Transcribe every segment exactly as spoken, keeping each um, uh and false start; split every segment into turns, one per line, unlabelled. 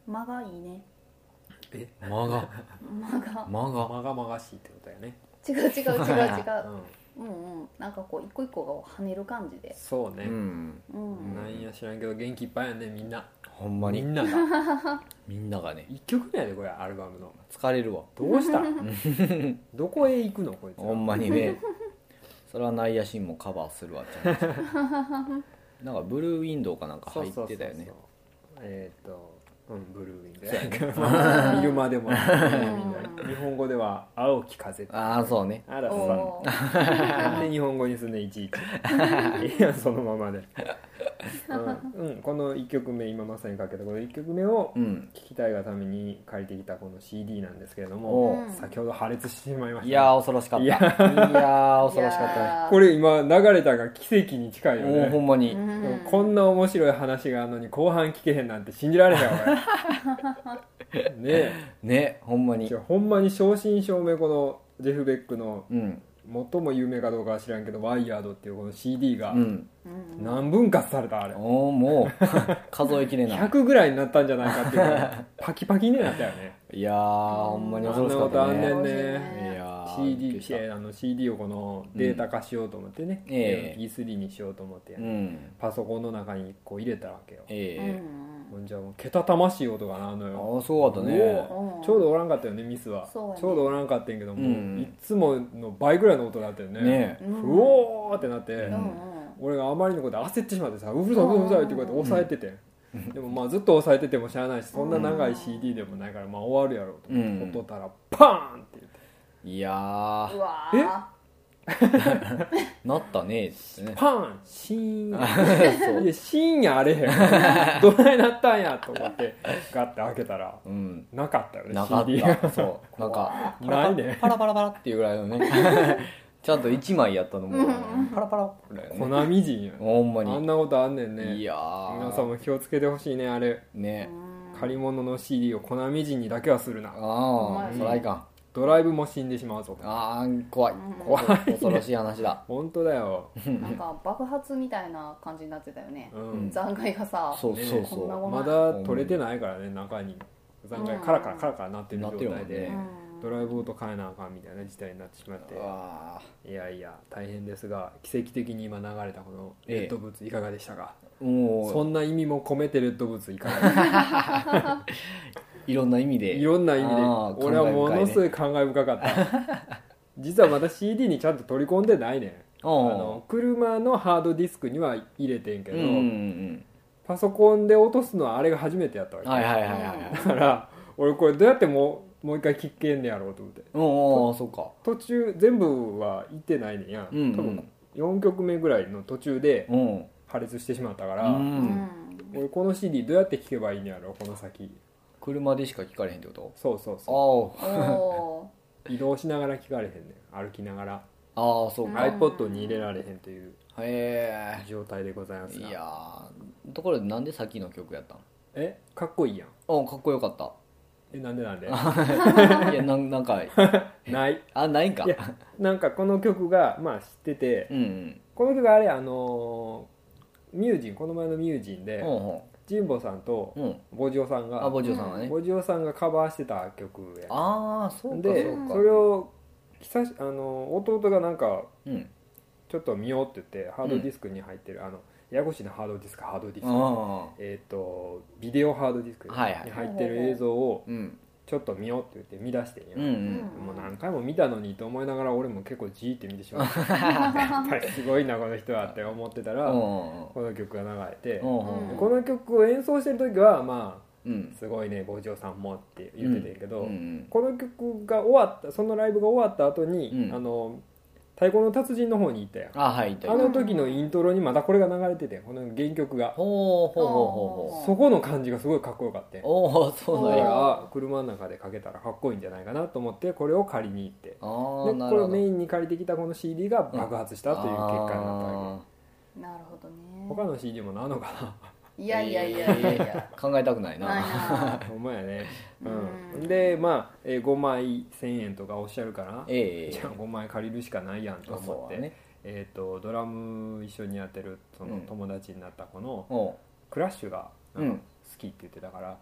間がいいね。
え間が
間が
間が
まがまがしいってことやね。
違う違う違う違う、
うん、
うんうん、なんかこう一個一個が跳ねる感じで、
そうね、
うん
うん、
なんや知らんけど元気いっぱいやねみんな。
ほんまに
みんなが
みんながね
いっきょくめやでこれアルバムの。
疲れるわ
どうしたどこへ行くのこいつら。
ほんまにねそれはナイアシンもカバーするわちゃんとなんかブルーウィンドウかなんか入ってたよね。
そうそうそうそう、えーっとうんブルーウィンドウやけどまあ見るまでもない日本語では青き風って。
ああそうね
あらさ
おー
なんで日本語にすんねんいちいちいやそのままで、うんうん、このいっきょくめ今まさにかけたこのいっきょくめを
うん
聴きたいがために借りてきたこの シーディー なんですけれども、
うん
先ほど破裂してしまいました、
いやー恐ろしかったいやー恐ろしかったね
た
これ今流れたが奇跡に近いよ
もうほ
ね。
んまに、
うん
こんな面白い話があるのに後半聞けへんなんて信じられへん俺ねえ
ねほんまに
じゃあほんまに正真正銘このジェフ・ベックの
うん
最も有名かどうかは知らんけどワイヤードっていうこの シーディー が
うん
うん
何分割されたあれ
おーもう数えきれない
ひゃくぐらいになったんじゃないかっていうぐらいパキパキになったよね。
いやーほんまに恐ろしかった
あんなことあんね
ね
んね
いやー
シーディー
びっくりした
えあの シーディー をこのデータ化しようと思ってね、
ええ
イースリー にしようと思ってやね、
うん
パソコンの中にこう入れたわけよ。
ええ
うん
ほんじゃもうけたたましい音がなあんのよ。
ああすごかったね
うん
ちょうどおらんかったよねミスは。
そうやね
ちょうどおらんかったんやけども、
うん
いつもの倍ぐらいの音だったよね。
ね
うん
ふおーってなって、
うんうん
俺があまりのことで焦ってしまってさうるさいうるさいってこうやって押さえてて、でもまあずっと押さえててもしゃあないしそんな長い シーディー でもないからまあ終わるやろうと思って、
うん
音たらパーンって言って
いや
う
ー
わ
え
ー
なったねってね
パーンシーン
そう
いやシーンやあれへんどないなったんやと思ってガッて開けたら
うん
なかったよね
なかっ
シーディー が
たそうなんかパラパ
ないね
パラパラパラっていうぐらいのねちゃんといちまいやったのもパラパラぐらい
粉
のね
みじんや
ほんま
あん
に
なことあんねんね。
いやー
皆さんも気をつけてほしいねあれ
ね
借り物の シーディー を粉みじんにだけはするな。
ああそらいかん
ドライブも死んでしまうぞ。
ああ怖い
怖い
恐ろしい話だ
本当だよ、
なんか爆発みたいな感じになってたよね、
うん、
残骸がさ、
そうそう
こんな
そ
もの
まだ取れてないからね中に残骸カラカラカラカラなってる状態
なって
で、
るもんね
ドライブごと変えなあかんみたいな事態になってしまって
うあ
いやいや大変ですが奇跡的に今流れたこのレッドブーツいかがでしたか、
ーも
そんな意味も込めてレッドブーツいかがでしたか
ういろんな意味で
いろんな意味で
あー
俺はものすごい感慨深かった実はまだ シーディー にちゃんと取り込んでないねん。あ
あ
の車のハードディスクには入れてんけど、
うんうん
パソコンで落とすのはあれが初めてやったわけ、
うんはいはいはいはい
だから俺これどうやってもうもう一回聞けんねやろうと思って
おおそうか
途中全部は行ってないねんや、
うんうん
多分よんきょくめぐらいの途中で
うん
破裂してしまったか
う
ら、
うんん
俺この シーディー どうやって聞けばいいんやろこの先。
車でしか聞かれへんってこと
そうそうそ
あ
お
う移動しながら聞かれへんねん歩きながら、
あああそうか、
うん
iPod に入れられへんという
へ
状態でございますが
えいやーところでなんでさっきの曲やったん
えかっこいいやん。
あかっこよかった
えなんでなんで
いやなんなんか
ない
あないんか
いやなんかこの曲がまあ知ってて、
うんうん
この曲あれあのーミュージンこの前のミュージンで
ほ
神保さんと
うほううん
ボジオさんが
あボジオさんがね、
ボジオさんがカバーしてた曲や
ああそうか
で
そうか
それを久しあの弟がなんか
うん
ちょっと見ようって言ってハードディスクに入ってる、あのややこしいなハードディスクハードディスク
あ
えっ、とビデオハードディスクに
はいはい
入ってる映像を
ーうん
ちょっと見ようって言って見出してんや、
うんうん
もう何回も見たのにと思いながら俺も結構じーって見てしまってやっぱりすごいなこの人はって思ってたら
うん
この曲が流れて
うんうん
でこの曲を演奏してる時はま
うん
あすごいねボジオさんもって言ってたんやけど、
うんうん
この曲が終わったそのライブが終わった後に、
うん
あの太鼓の達人の方に行ったやん
あはいいた
あの時のイントロにまたこれが流れててこの原曲が
ほうほうほうほうほ
そこの感じがすごいかっこよかった
うおおそうなんや
だからあ車の中でかけたらかっこいいんじゃないかなと思ってこれを借りに行ってで
あ
こ
あなるほど
れをメインに借りてきたこの シーディー が爆発したという結果になったわ
なるほどね
け他の シーディー もなんのか
いやいやいやいやいや
考えたくない
ない
な
な
なほんまやねう
うん
んでまあえーごまいせんえんとかおっしゃるから
ええ
じゃあごまい借りるしかないやんと思って、
そうだね
えー、とドラム一緒にやってるその
うん
友達になった子の
おう
クラッシュがなんか
うん
好きって言ってたから、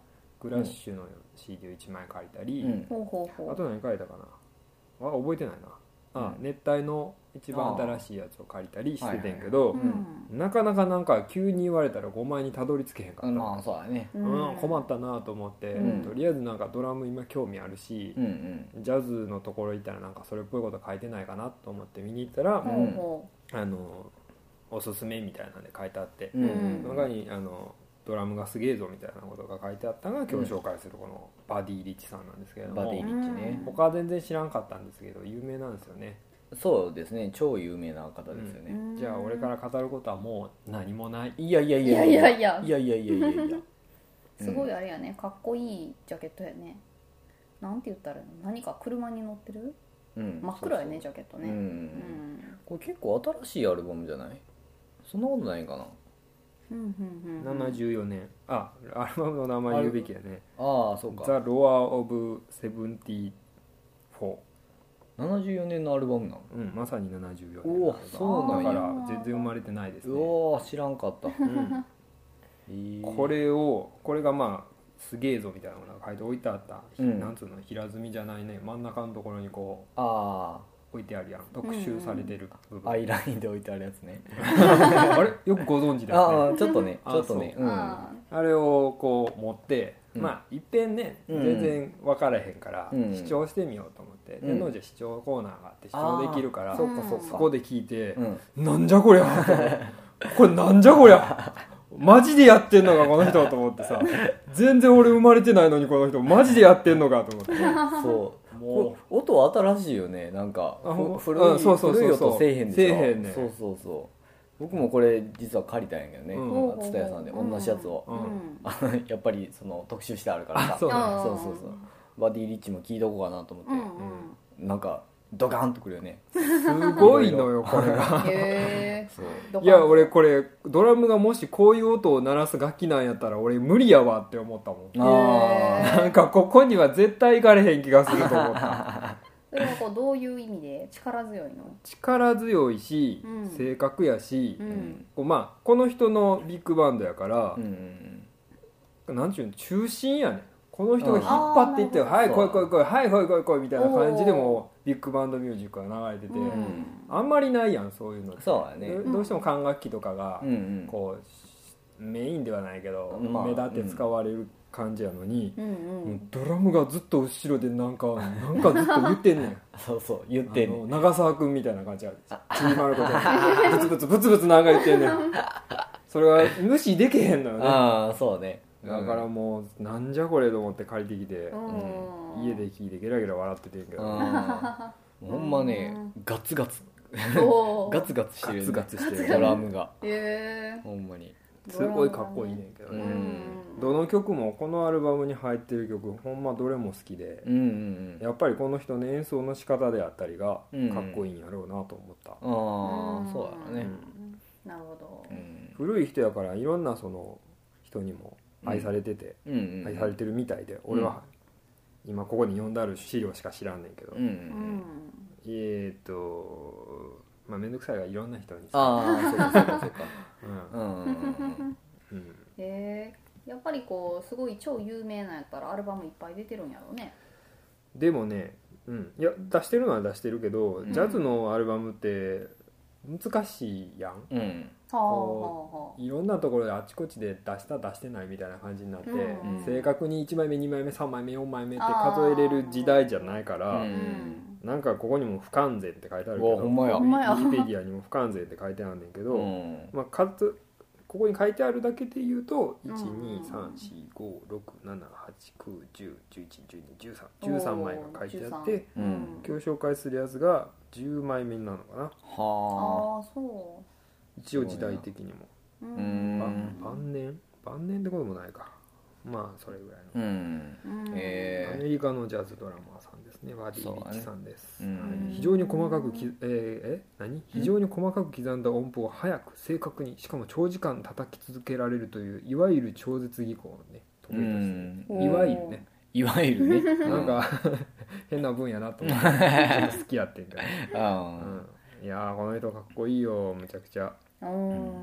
クラッシュの シーディー をいちまい借りたり、
うん
ほうほうほう
あと何借りたかなあ覚えてないなあ、
うん
熱帯の一番新しいやつを借りたりしててんけど、
うん
なかなかなんか急に言われたらごまいにたどり着けへんかった、
まあそうだね
うん困ったなと思って、
うん
とりあえずなんかドラム今興味あるし、
うんうん
ジャズのところ行ったらなんかそれっぽいこと書いてないかなと思って見に行ったら、
ほうほ
あのおすすめみたいなんで書いてあって、
うん
うん
中にあのドラムがすげえぞみたいなことが書いてあったのが今日紹介するこのバディ・リッチさんなんですけれども、
バディリッチね
他は全然知らんかったんですけど有名なんですよね。
そうですね超有名な方ですよ
う
ね、
ん
じゃあ俺から語ることはもう何もない。
いやいやい
いや
や
いやいや
いやいやいやいやいや
すごいあれやねかっこいいジャケットやねなんて言ったらいいの何か車に乗ってる
うん
真っ黒やねジャケットね
うん
うん
これ結構新しいアルバムじゃないそんなことないかな
うんうんうん
ななじゅうよねんあアルバムの名前言うべきやね。
ああそう
ザ・
か
ロア・オブ・セブンティフォー。
ななじゅうよねんのアルバムなの
うん、まさにななじゅうよねん
おおそうなんや
だから全然生まれてないです
う
ね。
おー知らんかった
うん
えー
これをこれがまあすげえぞみたいなのが書いて置いてあった、
うん
なんつうの平積みじゃないね真ん中のところにこ
あ
う置いてあるやん特集されてる部分、
あアイラインで置いてあるやつね
あれよくご存知ですね。
ああちょっとね
あ
ちょっとねうん
あ
あれをこう持って、
うん
まあいっぺんね、
うん
全然分からへんから、
うん
視聴してみようと思って、
うん
天王寺視聴コーナーがあって視聴できるから、
あーそっかそっか
そこで聞いて、
うん
なんじゃこりゃこれなんじゃこりゃマジでやってんのかこの人と思ってさ全然俺生まれてないのにこの人マジでやってんのかと思って
そう
も
こ音新しいよねなんか
あほん
ふ古い
うんそうそうそうそう
古い音せえへんでしょ
せえへんね
そうそうそう僕もこれ実は借りたんやけどね
うん
蔦屋さんで同じやつを
うん
うん
あのやっぱりその特集してあるからさ
あそう
あー
そうそうそうバディリッチも聞いとこうかなと思って、
うんうん
なんかドカンとくるよね
すごいのよこれが
へえ
そう
いや俺これドラムがもしこういう音を鳴らす楽器なんやったら俺無理やわって思ったもん
あ
なんかここには絶対行かれへん気がすると思った
それはこうどういう意味で力強いの
力強いし、
うん
正確やし、
う
あうんん
こうまあ、この人のビッグバンドやから
う、んうん
なんちゅうの中心やねんこの人が引っ張っていって「
うん
はい
あー
来い来い来いはい来い来い来い」みたいな感じで
お
もビッグバンドミュージックが流れてて、
うん
あんまりないやんそういうのって
そうやね
どどうしても管楽器とかが
うんうん
こうメインではないけど、
まあ
目立って使われる感じやのに、
うんう
もうんドラムがずっと後ろでなんかなんかずっと言ってんねん
そうそう言ってんね
あの長澤君みたいな感じやちびまる子ちゃんブツブツブツブツなんか言ってんねんそれは無視できへんのよね
ああそうね
だからもうなんじゃこれと思って借りてきて、
うん
家で聞いてゲラゲラ笑っててんけど、
あーほんまねガツガツ
おー
ガツガツしてるよね
ガツガツしてる
ドラムが
へえ
ほんまに
すごいかっこいいねんけどね、
うん
どの曲もこのアルバムに入ってる曲ほんまどれも好きで、
うんうんうん
やっぱりこの人の演奏の仕方であったりが
うん
かっこいいんやろうなと思った、
ああそうだね
なるほど
うん
古い人やからいろんなその人にも愛されてて、
うんうん
愛されてるみたいで、俺は今ここに読んである資料しか知らんねんけど、
うんう
うんん
えーとまあ面倒くさいがいろんな人にさ、
ああそうかそうかそうか
うん
うんうんうん
うん、
へえやっぱりこうすごい超有名なんやったらアルバムいっぱい出てるんやろうね
でもね、うん、いや出してるのは出してるけど、
うん
ジャズのアルバムって難しいやん、
うん
はあはあ
こいろんなところであちこちで出した出してないみたいな感じになって、
うん
正確にいちまいめにまいめさんまいめよんまいめって数えれる時代じゃないから、
う
うんん
なんかここにも不完全って書いてあるけど
うわほんまや
ほんまや
ウィキペディアにも不完全って書いてあるねんけど、
うん
まあ、数ここに書いてあるだけで言うと
うん
いちにさんしごろくななはちきゅうじゅうじゅういちじゅうにじゅうさんじゅうさんまいが書いてあって
うん
うん
今日紹介するやつがじゅうまいめになるのかな
は
ああそ
一応時代的にも
うう
あうん
晩晩年晩年ってこともないかまあそれぐらいの
うん
うん
ア
え
メリカのジャズドラマーさんですねバディ・リッチさんです、
そうだねうん
はい非常に細かくき、えーえ何非常に細かく刻んだ音符を早く正確にしかも長時間叩き続けられるといういわゆる超絶技巧をね
う
得意として
ん
るいわゆるね
いわゆるね
なんか変な分野なと思ってちょっと好きやってんけど、
あ
うん、いやーこの人かっこいいよむちゃくちゃ
うん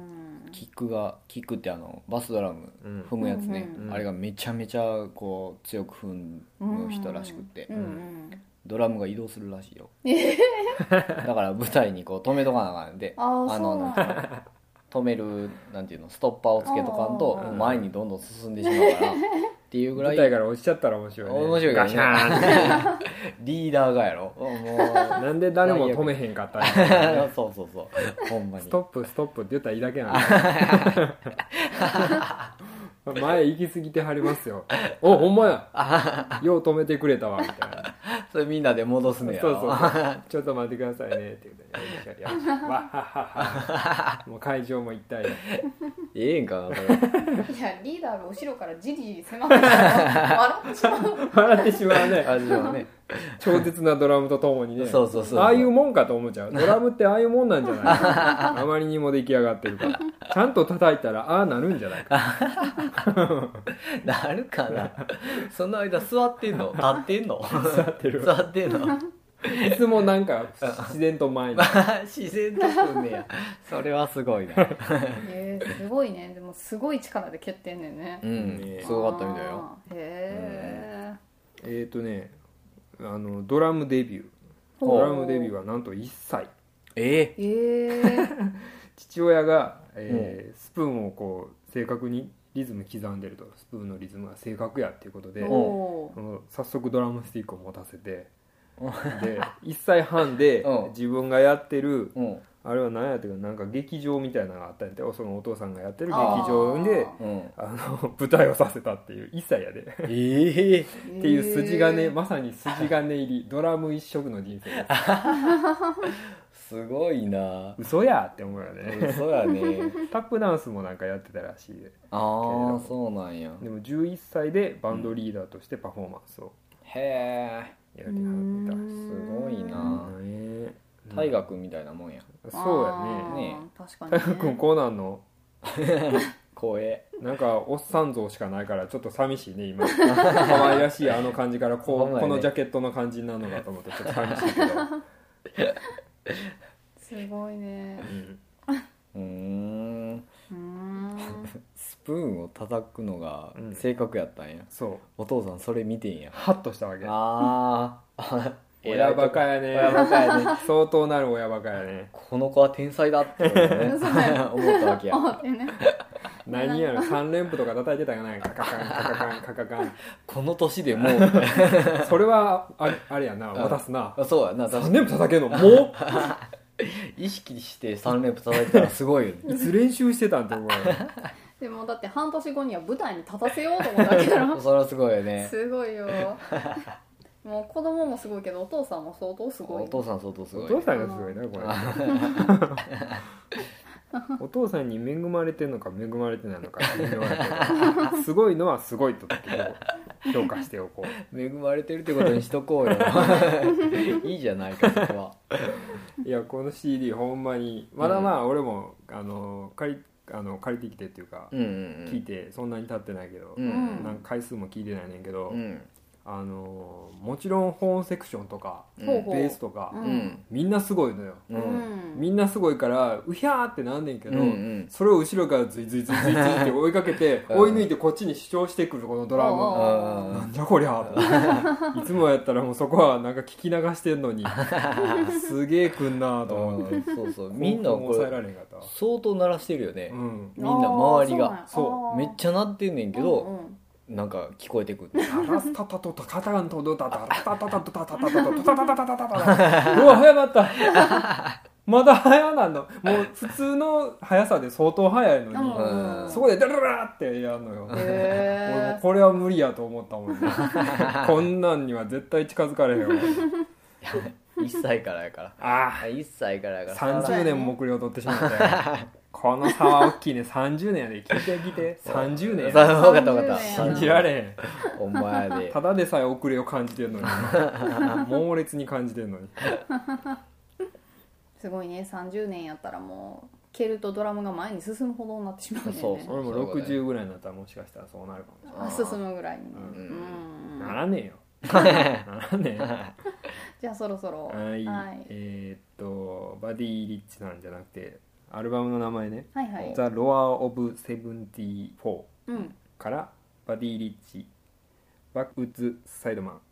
キックがキックってあのバスドラム
うん
踏むやつね、
うん
うん
あれがめちゃめちゃこう強く踏む人らしくって、
うんうん
ドラムが移動するらしいよだから舞台にこう止めとかなあかんで
あー
あの
そうなんだ
止めるなんていうのストッパーをつけとかんと
あー
前にどんどん進んでしまうからっていうぐらい
舞台から落ちちゃったら面白いね
面白いけどね
ガシャーン
リーダーがやろもう
なんで誰も止めへんかったんやろね
そうそうそうほんまに
ストップストップって言ったらいいだけなんだ前行き過ぎてはりますよおほんまやよう止めてくれたわみたいな
それみんなで戻すねやろ
そうそうそうちょっと待ってくださいねって言うてやりましたわはははもう会場も一体
ええんかなそれ
いやリーダーが後ろからじりじり迫ってきたら笑ってしまう
笑ってしまうね
味はね
超絶なドラムとともにね
そうそうそう
ああいうもんかと思っちゃうドラムってああいうもんなんじゃないあまりにも出来上がってるからちゃんと叩いたらああなるんじゃないか
なるかなその間座ってんの立ってんの
座ってる
座ってんの
いつもなんか自然と前に
自然とくんねやそれはすごいな
えー、すごいねでもすごい力で蹴ってんねんね
うん
ね
すごかったみたいよ
あーへ
えっとねあのドラムデビュー
ほう
ドラムデビューはなんといっさい
え
ええー、
父親が、えースプーンをこう正確にリズム刻んでるとスプーンのリズムが正確やっていうことで
おー
あの早速ドラムスティックを持たせてでいっさいはんで
うん
自分がやってる
うん
あれは何やっていうかなんか劇場みたいなのがあったんやてそのお父さんがやってる劇場で
うん
あの舞台をさせたっていういっさいやで
ええ
っていう筋金、
えー
まさに筋金入りドラム一色の人生です
すごいな
嘘やって思うよね
嘘やね
タップダンスもなんかやってたらしいで
ああそうなんや
でもじゅういっさいでバンドリーダーとしてパフォーマンスを
へえ
やり始めた
すごいな
ね
大河君みたいなもんや
そうや
あー
ね
確かに、
ね
ね、
大河君こうなんの
光栄
なんかおっさん像しかないからちょっと寂しいね今可愛らしいあの感じからこう、
ほんまやね
このジャケットの感じになるのかと思ってちょっと寂しいけど、
すごいね
うん
うーん
うーん
スプーンを叩くのが
うん
正確やったんや、
そう
お父さんそれ見てんや
ハッとしたわけ
ああ
親バカやね
親バカやね
相当なる親バカやね
この子は天才だって、ね、
そうや
思ったわけや
思ってね
何やろさん連符とか叩いてたかなカカカンカカカンカカカン
この年でもう
それはああれやな渡すな
あそうやな確か
さん
に
連符叩けんのも
意識してさん連符叩いてたらすごいよ
ういつ練習してたんって思うよ
でもだって半年後には舞台に立たせようと思ったわけだろ
それはすごいよね
すごいよもう子供もすごいけどお父さんも相当すごい
お父さん相当すごい
お父さんがすごいなこれお父さんに恵まれてんのか恵まれてないのかって言われてるすごいのはすごいとだけど評価しておこう
恵まれてるってことにしとこうよいいじゃないかそこはい
やこの シーディー ほんまにまだまあ俺も、あの借りあの借りてきてっていうか、
うんうん
聞いてそんなに経ってないけど、
うんうん
なんか回数も聞いてないねんけど、
うん
あのもちろんホーンセクションとか
うん
ほうほう
ベースとか、
うん
うん
みんなすごいのよ、
う
うんん
みんなすごいからうひゃーってなんねんけど、
うんうん
それを後ろからズイズイズイズイズイって追いかけて
うん
追い抜いてこっちに主張してくるこのドラム、
あ
あ
なんじゃこりゃいつもやったらもうそこはなんか聞き流してんのにすげえくんなと思って
ーそうそうみんなこ
抑えら
れ
れへんかったわ
相当鳴らしてるよね、
うん
みんな周りが
そう
めっちゃ鳴ってんねんけ
う
ど、
んうん
なんか聞こえてくる
タラスタタトタカタガントドタタタタタタタタタタタタタタタタタタうわ早なったまだ早なんのもう普通の速さで相当速いのに、
うん
そこでダララってやるのよ、俺も
へ
これは無理やと思ったもんねこんなんには絶対近づかれへんわ
いっさいからやから
あ
あいっさいからやから
さんじゅうねんも遅れを取ってしまったよこの差は大きいねさんじゅうねんやで聞いて聞いてさんじゅうねんや
さ分かった分かっ
さんじゅうねん
た
信じられへん
お前で
ただでさえ遅れを感じてんのに猛烈に感じてんのに
すごいねさんじゅうねんやったらもう蹴るとドラムが前に進むほどになってしまうんだよね
そう
俺もろくじゅうぐらいになったらもしかしたらそうなるかもしれない
あ進むぐらいにね
うん
うん
ならねえよならねえよ
じゃあそろそろ
はい、
はい
えーっとバディ・リッチさんじゃなくてアルバムの名前ね
はいはい
「ザ・ロア・オブ・セブンティーフォー」
うん
からバディ・リッチバック・ウッズ・サイドマン